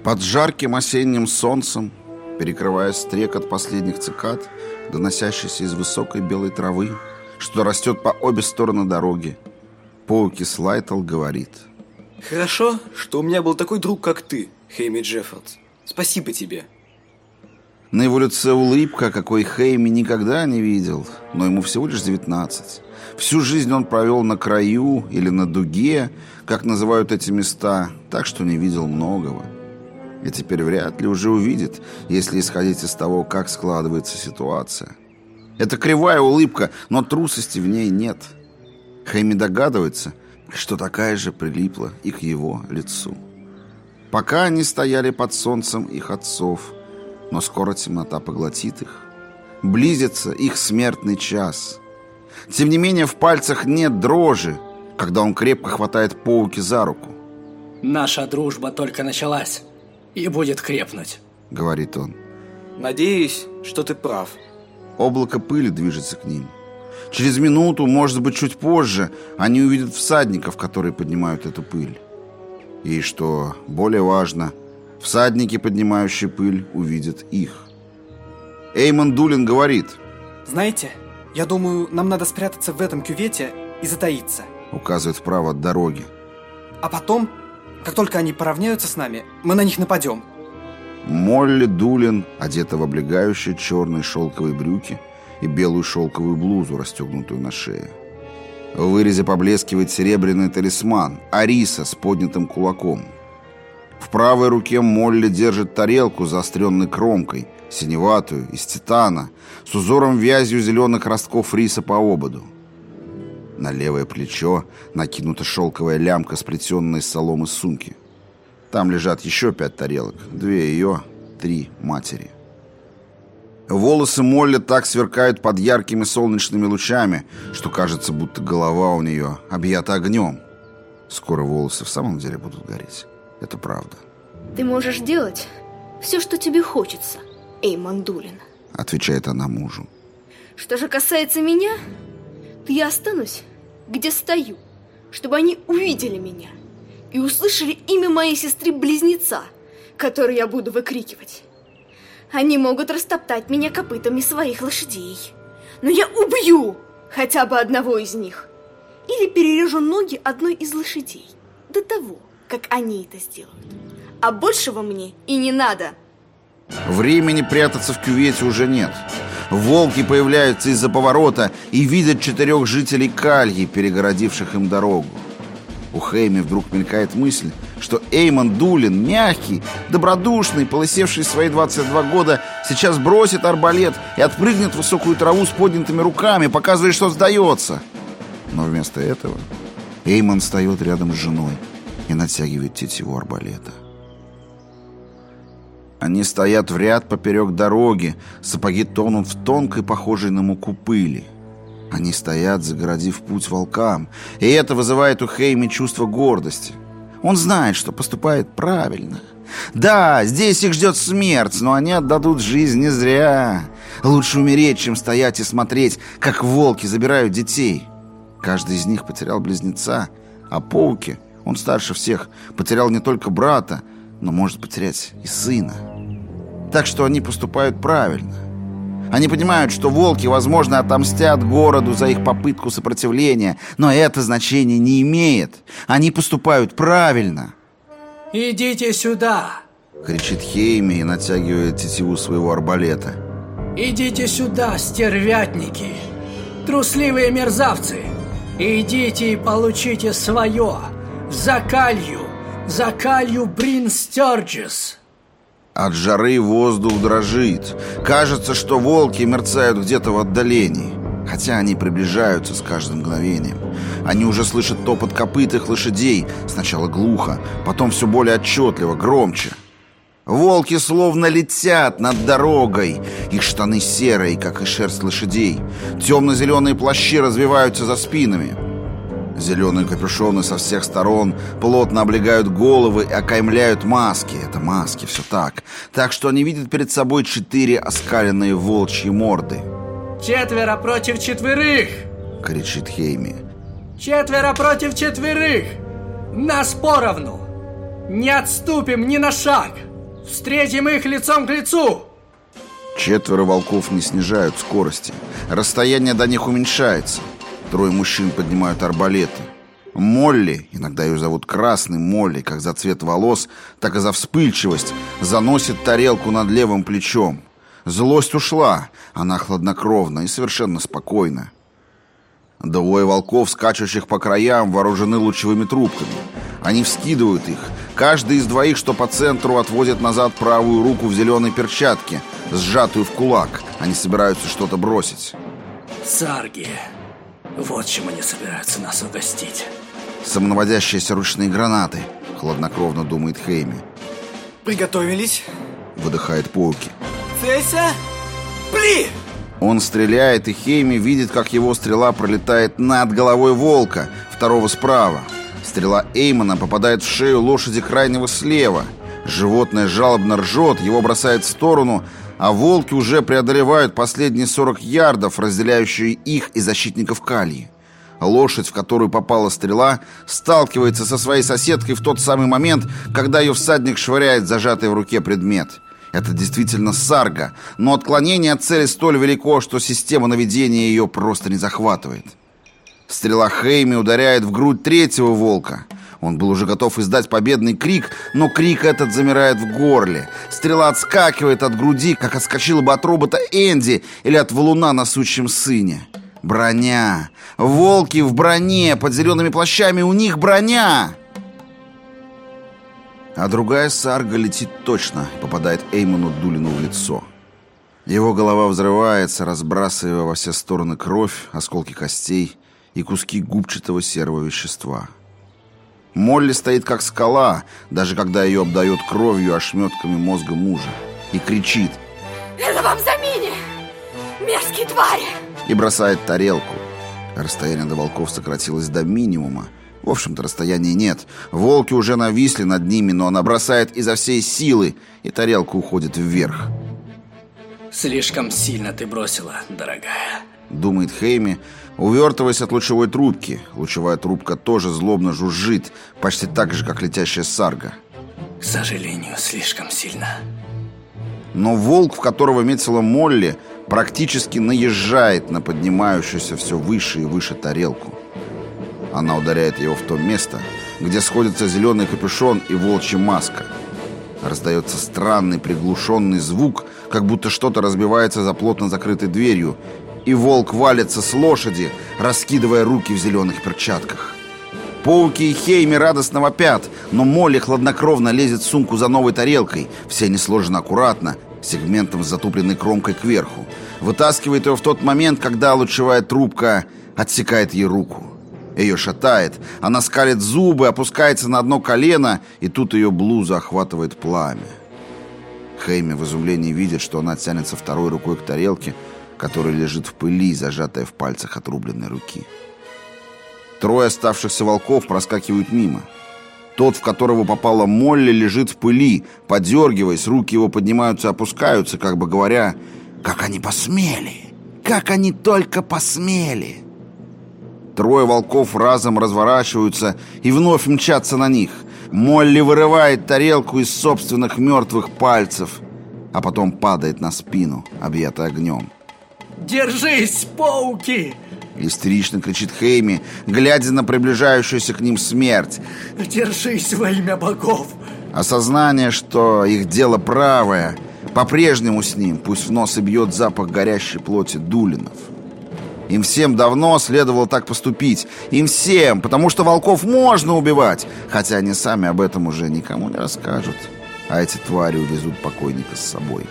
Под жарким осенним солнцем, перекрывая стрекот последних цикад, доносящийся из высокой белой травы, что растет по обе стороны дороги, Поукис Лайтл говорит: «Хорошо, что у меня был такой друг, как ты, Хейми Джеффордс. Спасибо тебе». На его лице улыбка, какой Хейми никогда не видел, но ему всего лишь 19. Всю жизнь он провел на краю или на дуге, как называют эти места, так что не видел многого. И теперь вряд ли уже увидит, если исходить из того, как складывается ситуация. Это кривая улыбка, но трусости в ней нет. Хейми догадывается, что такая же прилипла и к его лицу. Пока они стояли под солнцем их отцов, но скоро темнота поглотит их. Близится их смертный час. Тем не менее, в пальцах нет дрожи, когда он крепко хватает Поуки за руку. «Наша дружба только началась и будет крепнуть», — говорит он. «Надеюсь, что ты прав». Облако пыли движется к ним. Через минуту, может быть, чуть позже, они увидят всадников, которые поднимают эту пыль. И, что более важно, всадники, поднимающие пыль, увидят их. Эймон Дулин говорит: «Знаете, я думаю, нам надо спрятаться в этом кювете и затаиться», — указывает вправо от дороги. «А потом, как только они поравняются с нами, мы на них нападем». Молли Дулин, одета в облегающие черные шелковые брюки и белую шелковую блузу, расстегнутую на шее. В вырезе поблескивает серебряный талисман Ариса с поднятым кулаком. В правой руке Молли держит тарелку с заостренной кромкой, синеватую, из титана, с узором вязью зеленых ростков риса по ободу. На левое плечо накинута шелковая лямка, сплетенная из соломы сумки. Там лежат еще 5 тарелок, 2 ее, 3 матери. Волосы Молли так сверкают под яркими солнечными лучами, что кажется, будто голова у нее объята огнем. Скоро волосы в самом деле будут гореть. Это правда. «Ты можешь делать все, что тебе хочется, Эймон Дулин», — отвечает она мужу. «Что же касается меня, то я останусь, где стою, чтобы они увидели меня и услышали имя моей сестры-близнеца, которую я буду выкрикивать. Они могут растоптать меня копытами своих лошадей, но я убью хотя бы одного из них или перережу ноги одной из лошадей до того, как они это сделают. А большего мне и не надо». Времени прятаться в кювете уже нет. Волки появляются из-за поворота и видят 4 жителей Кальи, перегородивших им дорогу. У Хейми вдруг мелькает мысль, что Эймон Дулин, мягкий, добродушный, полысевший в свои 22 года, сейчас бросит арбалет и отпрыгнет в высокую траву с поднятыми руками, показывая, что сдается. Но вместо этого Эймон встает рядом с женой и натягивает тетиву арбалета. Они стоят в ряд поперек дороги, сапоги тонут в тонкой, похожей на муку пыли. Они стоят, загородив путь волкам, и это вызывает у Хейми чувство гордости. Он знает, что поступает правильно. Да, здесь их ждет смерть, но они отдадут жизнь не зря. Лучше умереть, чем стоять и смотреть, как волки забирают детей. Каждый из них потерял близнеца, а Поуки, он старше всех, потерял не только брата, но может потерять и сына. Так что они поступают правильно. Они понимают, что волки, возможно, отомстят городу за их попытку сопротивления, но это значение не имеет. Они поступают правильно. «Идите сюда!» — кричит Хейми и натягивает тетиву своего арбалета. «Идите сюда, стервятники! Трусливые мерзавцы! Идите и получите свое! За Калью Брин Стёрджес!» От жары воздух дрожит. Кажется, что волки мерцают где-то в отдалении. Хотя они приближаются с каждым мгновением. Они уже слышат топот копыт их лошадей. Сначала глухо, потом все более отчетливо, громче. Волки словно летят над дорогой. Их штаны серые, как и шерсть лошадей. Темно-зеленые плащи развиваются за спинами. Зеленые капюшоны со всех сторон плотно облегают головы и окаймляют маски. Это маски, все так. Так что они видят перед собой 4 оскаленные волчьи морды. «4 против 4!» — кричит Хейми. 4 против 4! Нас поровну! Не отступим ни на шаг! Встретим их лицом к лицу! Четверо волков не снижают скорости. Расстояние до них уменьшается. Трое мужчин поднимают арбалеты. Молли, иногда ее зовут Красной Молли, как за цвет волос, так и за вспыльчивость, заносит тарелку над левым плечом. Злость ушла, она хладнокровна и совершенно спокойна. Двое волков, скачущих по краям, вооружены лучевыми трубками. Они вскидывают их. Каждый из двоих, что по центру, отводит назад правую руку в зеленой перчатке, сжатую в кулак. Они собираются что-то бросить. Сарги. Вот чем они собираются нас угостить. Самонаводящиеся ручные гранаты, хладнокровно думает Хейми. Приготовились. Выдыхает Пауки. Целься. Пли! Он стреляет, и Хейми видит, как его стрела пролетает над головой волка, второго справа. Стрела Эймона попадает в шею лошади крайнего слева. Животное жалобно ржет, его бросает в сторону, а волки уже преодолевают последние 40 ярдов, разделяющие их и защитников Кальи. Лошадь, в которую попала стрела, сталкивается со своей соседкой в тот самый момент, когда ее всадник швыряет зажатый в руке предмет. Это действительно сарга, но отклонение от цели столь велико, что система наведения ее просто не захватывает. Стрела Хейми ударяет в грудь третьего волка. Он был уже готов издать победный крик, но крик этот замирает в горле. Стрела отскакивает от груди, как отскочила бы от робота Энди или от валуна на сучьем сыне. Броня! Волки в броне! Под зелеными плащами у них броня! А другая сарга летит точно, попадает Эймону Дулину в лицо. Его голова взрывается, разбрасывая во все стороны кровь, осколки костей и куски губчатого серого вещества. Молли стоит как скала, даже когда ее обдает кровью ошметками мозга мужа, и кричит: «Это вам за мини! Мерзкие твари!» и бросает тарелку. Расстояние до волков сократилось до минимума. В общем-то, расстояния нет. Волки уже нависли над ними, но она бросает изо всей силы, и тарелка уходит вверх. Слишком сильно ты бросила, дорогая, думает Хейми, увертываясь от лучевой трубки. Лучевая трубка тоже злобно жужжит, почти так же, как летящая сарга. К сожалению, слишком сильно. Но волк, в которого метила Молли, практически наезжает на поднимающуюся все выше и выше тарелку. Она ударяет его в то место, где сходятся зеленый капюшон и волчья маска. Раздается странный приглушенный звук, как будто что-то разбивается за плотно закрытой дверью, и волк валится с лошади, раскидывая руки в зеленых перчатках. Пауки и Хейми радостно вопят, но Молли хладнокровно лезет в сумку за новой тарелкой, все они сложены аккуратно, сегментом с затупленной кромкой кверху. Вытаскивает ее в тот момент, когда лучевая трубка отсекает ей руку. Ее шатает, она скалит зубы, опускается на одно колено, и тут ее блуза охватывает пламя. Хейми в изумлении видит, что она тянется второй рукой к тарелке, которая лежит в пыли, зажатая в пальцах отрубленной руки. Трое оставшихся волков проскакивают мимо. Тот, в которого попала Молли, лежит в пыли, подергиваясь, руки его поднимаются и опускаются, как бы говоря: «Как они посмели! Как они только посмели!» Трое волков разом разворачиваются и вновь мчатся на них. Молли вырывает тарелку из собственных мертвых пальцев, а потом падает на спину, объятая огнем. «Держись, пауки!» Истерично кричит Хейми, глядя на приближающуюся к ним смерть. «Держись во имя богов!» Осознание, что их дело правое, по-прежнему с ним, пусть в нос и бьет запах горящей плоти Дулинов. Им всем давно следовало так поступить. Им всем, потому что волков можно убивать, хотя они сами об этом уже никому не расскажут. А эти твари увезут покойника с собой.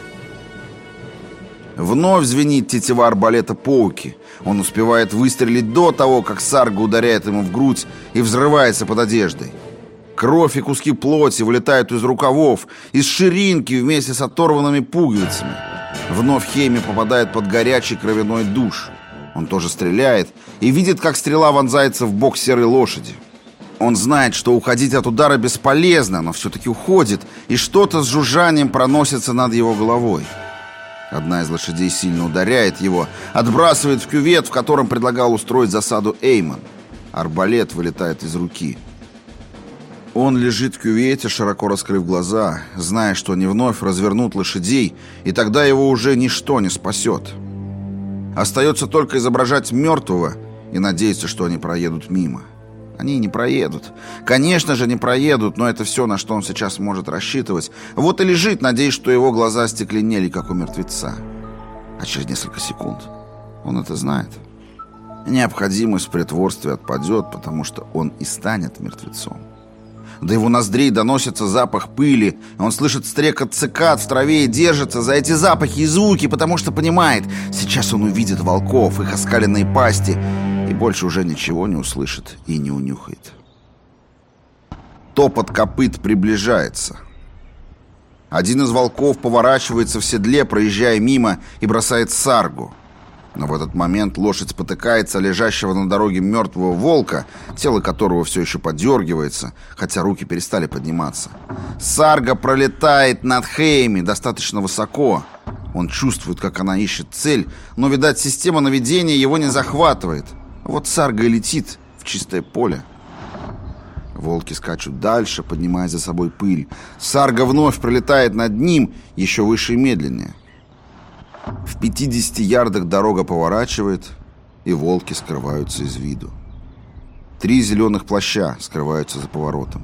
Вновь звенит тетива арбалета Пауки. Он успевает выстрелить до того, как сарга ударяет ему в грудь и взрывается под одеждой. Кровь и куски плоти вылетают из рукавов, из ширинки вместе с оторванными пуговицами. Вновь Хейми попадает под горячий кровяной душ. Он тоже стреляет и видит, как стрела вонзается в бок серой лошади. Он знает, что уходить от удара бесполезно, но все-таки уходит, и что-то с жужжанием проносится над его головой. Одна из лошадей сильно ударяет его, отбрасывает в кювет, в котором предлагал устроить засаду Эймон. Арбалет вылетает из руки. Он лежит в кювете, широко раскрыв глаза, зная, что они вновь развернут лошадей, и тогда его уже ничто не спасет. Остается только изображать мертвого и надеяться, что они проедут мимо. Они не проедут. Конечно же, не проедут, но это все, на что он сейчас может рассчитывать. Вот и лежит, надеясь, что его глаза остекленели, как у мертвеца. А через несколько секунд он это знает. Необходимость в притворстве отпадет, потому что он и станет мертвецом. До его ноздрей доносится запах пыли, он слышит стрекот цикад в траве и держится за эти запахи и звуки, потому что понимает, сейчас он увидит волков, их оскаленные пасти, и больше уже ничего не услышит и не унюхает. Топот копыт приближается. Один из волков поворачивается в седле, проезжая мимо, и бросает саргу. Но в этот момент лошадь спотыкается о лежащего на дороге мертвого волка, тело которого все еще подергивается, хотя руки перестали подниматься. Сарга пролетает над Хейми достаточно высоко. Он чувствует, как она ищет цель, но, видать, система наведения его не захватывает. Вот сарга и летит в чистое поле. Волки скачут дальше, поднимая за собой пыль. Сарга вновь пролетает над ним, еще выше и медленнее. В 50 ярдах дорога поворачивает, и волки скрываются из виду. 3 зеленых плаща скрываются за поворотом.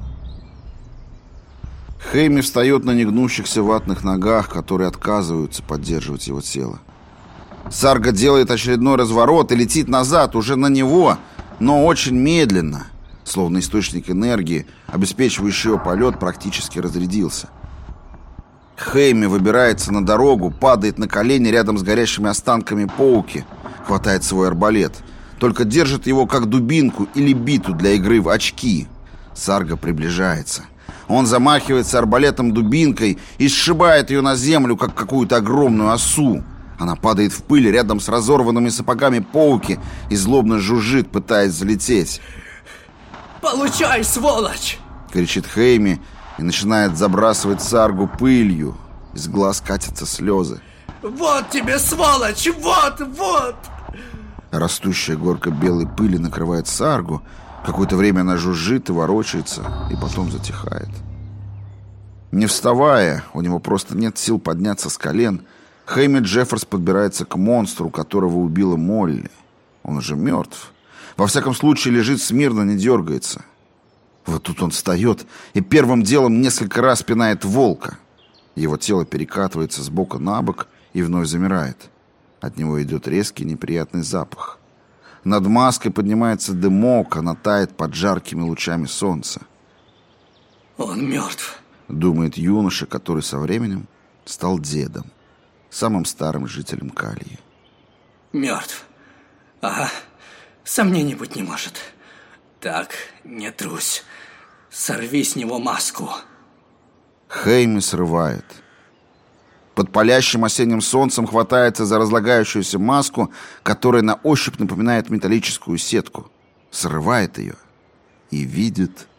Хейми встает на негнущихся ватных ногах, которые отказываются поддерживать его тело. Сарга делает очередной разворот и летит назад, уже на него, но очень медленно, словно источник энергии, обеспечивающий его полет, практически разрядился. Хейми выбирается на дорогу, падает на колени рядом с горящими останками пауки, хватает свой арбалет, только держит его как дубинку или биту для игры в очки. Сарга приближается. Он замахивается арбалетом-дубинкой и сшибает ее на землю, как какую-то огромную осу. Она падает в пыль рядом с разорванными сапогами пауки и злобно жужжит, пытаясь взлететь. «Получай, сволочь!» — кричит Хейми и начинает забрасывать саргу пылью. Из глаз катятся слезы. «Вот тебе, сволочь! Вот! Растущая горка белой пыли накрывает саргу. Какое-то время она жужжит и ворочается, и потом затихает. Не вставая, у него просто нет сил подняться с колен, Хейми Джефферс подбирается к монстру, которого убила Молли. Он уже мертв. Во всяком случае, лежит смирно, не дергается. Вот тут он встает и первым делом несколько раз пинает волка. Его тело перекатывается с бока на бок и вновь замирает. От него идет резкий неприятный запах. Над маской поднимается дымок, она тает под жаркими лучами солнца. «Он мертв», — думает юноша, который со временем стал дедом, самым старым жителем Калии. «Мертв. Ага, сомнений быть не может. Так, не трусь. Сорви с него маску». Хейми срывает. Под палящим осенним солнцем хватается за разлагающуюся маску, которая на ощупь напоминает металлическую сетку. Срывает ее и видит